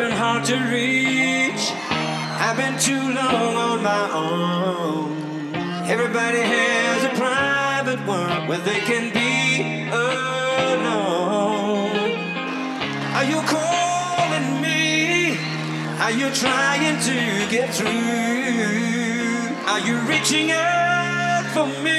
and hard to reach. I've been too long on my own. Everybody has a private world where they can be alone. Are you calling me? Are you trying to get through? Are you reaching out for me?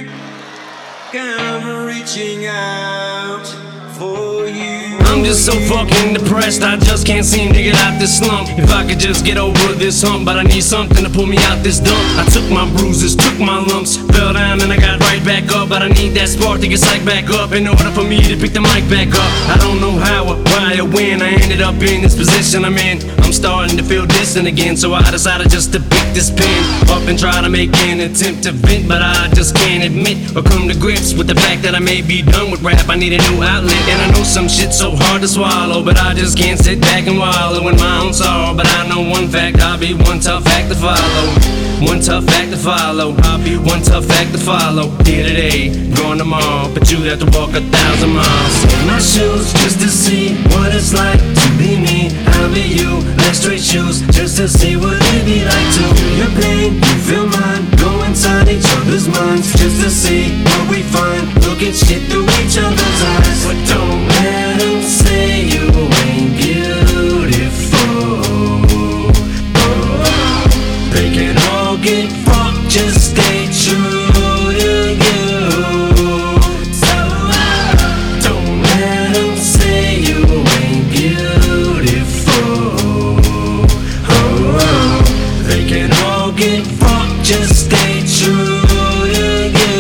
I'm reaching out for you. I'm just so fucking depressed, I just can't seem to get out this slump. If I could just get over this hump, but I need something to pull me out this dump. I took my bruises, took my lumps, fell down and I got right back up. But I need that spark to get psyched back up in order for me to pick the mic back up. I don't know how or why or when I ended up in this position I'm in. I'm starting to feel distant again, so I decided just to pick this pen up and try to make an attempt to vent. But I just can't admit or come to grips with the fact that I may be done with rap. I need a new outlet, and I know some shit's so hard to swallow, but I just can't sit back and wallow in my own sorrow. But I know one fact, I'll be one tough act to follow. One tough act to follow. I'll be one tough act to follow. Here today, gone tomorrow, but you have to walk 1,000 miles in my shoes just to see what it's like to be me. I'll be you, like straight shoes, just to see what it'd be like to feel your pain, you feel mine. Go inside each other's minds just to see what we find. Look at shit through each other's eyes, but don't let them say you ain't beautiful. They can all get fucked, just stay true to you. So don't let them say you ain't beautiful. They can all get fucked, just stay true to you.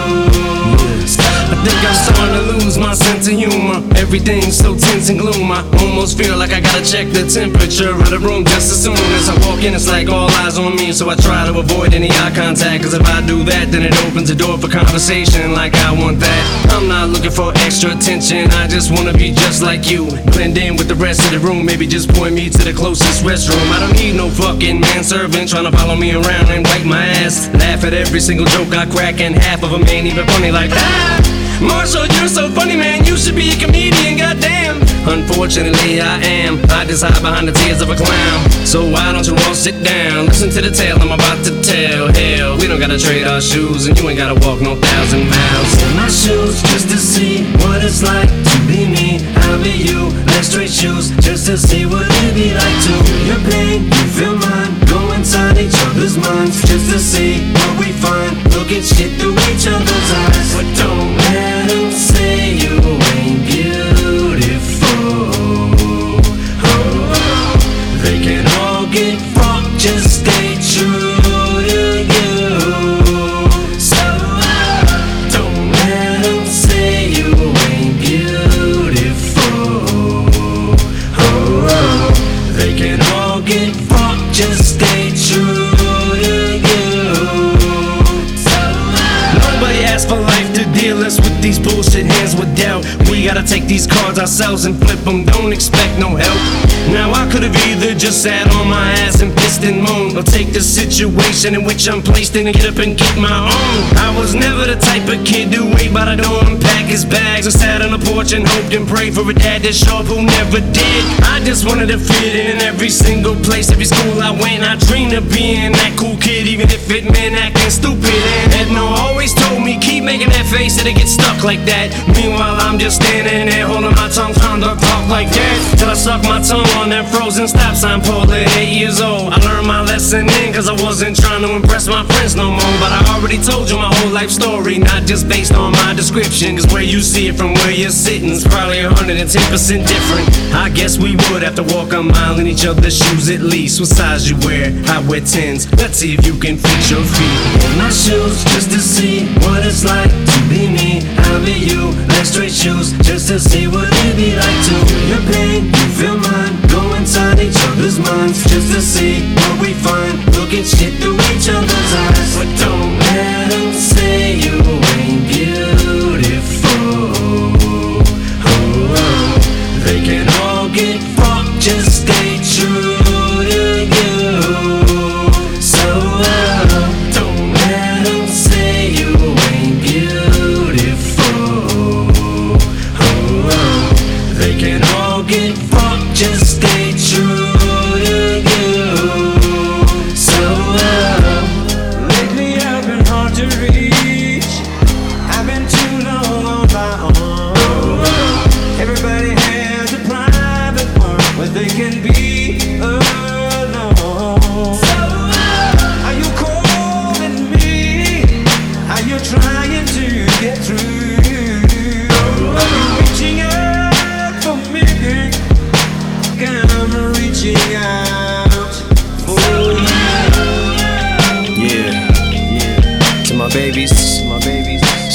I think I'm starting to lose my sense of humor. Everything's so tense and gloom. I almost feel like I gotta check the temperature of the room just as soon as I walk in. It's like all eyes on me, so I try to avoid any eye contact. Cause if I do that, then it opens the door for conversation like I want that. I'm not looking for extra attention, I just wanna be just like you. Blend in with the rest of the room, maybe just point me to the closest restroom. I don't need no fucking manservant trying to follow me around and wipe my ass. Laugh at every single joke I crack, and half of them ain't even funny like that. Marshall, you're so funny, man, you should be a comedian, goddamn. Unfortunately, I am. I just hide behind the tears of a clown. So why don't you all sit down, listen to the tale I'm about to tell. Hell, we don't gotta trade our shoes, and you ain't gotta walk no 1,000 miles in my shoes just to see what it's like to be me. I'll be you, like straight shoes, just to see what it'd be like to feel your pain, you feel mine. Go inside each other's minds just to see what we find. Look at shit through each other's eyes, but don't let them say you ain't beautiful. They can all get fucked, just stay true to you. So don't let them say you ain't beautiful. They can all get fucked, just stay true to you. Nobody asked for life to deal us with these bullshit hands with doubt. We gotta take these cards ourselves and flip them, don't expect no help. Now I could've either just sat on my ass and pissed and moaned, or take the situation in which I'm placed in and get up and get my own. I was never the type of kid to wait by the door and pack his bags, or sat on the porch and hoped and prayed for a dad that showed up who never did. I just wanted to fit in every single place, every school I went. I dreamed of being that cool kid, even if it meant acting stupid. And Edna always told me, keep making that face, it'll get stuck like that. Meanwhile I'm just standing there holding my tongue, trying to talk like that, till I suck my tongue on that frozen stop sign pole at 8 years old. I learned my lesson then, cause I wasn't trying to impress my friends no more. But I already told you my whole life story, not just based on my description. Cause where you see it from where you're sitting is probably 110% different. I guess we would have to walk a mile in each other's shoes at least. What size you wear? I wear 10s. Let's see if you can fit your feet in my shoes just to see what it's like to be me. I'll be you, like straight shoes, just to see what it'd be like to feel your pain, you feel mine. Go inside each other's minds just to see what we find. Look at shit through each other's eyes, but don't let them say you ain't beautiful. They can all get fucked, just stay true to you. So don't let them say you ain't beautiful. They can all get fucked, just stay true.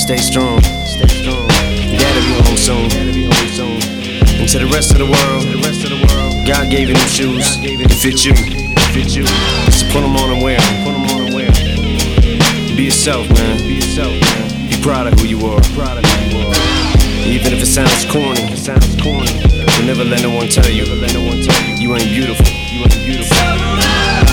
Stay strong. You gotta be home soon. And to the rest of the world, God gave you them shoes to fit you. So put them on and wear them. Be yourself, man. Be proud of who you are. Even if it sounds corny, you'll never let no one tell you you ain't beautiful.